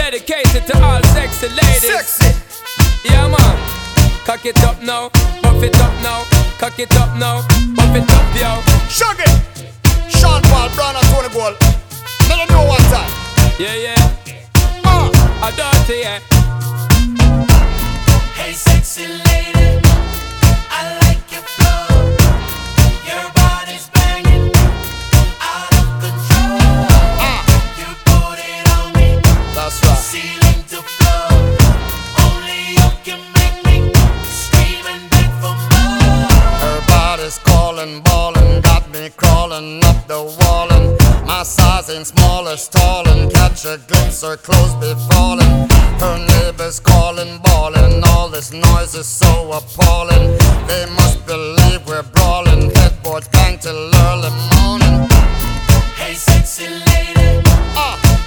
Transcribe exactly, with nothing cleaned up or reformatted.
Dedicated to all sexy ladies. Sexy. Yeah, man. Cock it up now, buff it up now. Cock it up now, buff it up, yo. Shuggy. Sean Paul, Brown and Tony Gold. Let them know one time. Yeah, yeah. Uh. A dirty, yeah. Hey, sexy lady, I like your flow. Your body's banging, out of control. Uh. You put it on me, That's right. ceiling to floor. Only you can make me scream and beg for more. Her body's calling, ballin', got me crawling up the wall, and my size ain't small as tall, and catch a glimpse, her clothes be falling. Her neighbors calling, bawling, all this noise is so appalling. They must believe we're brawling, headboard bang till early morning. Hey, sexy lady, Ah,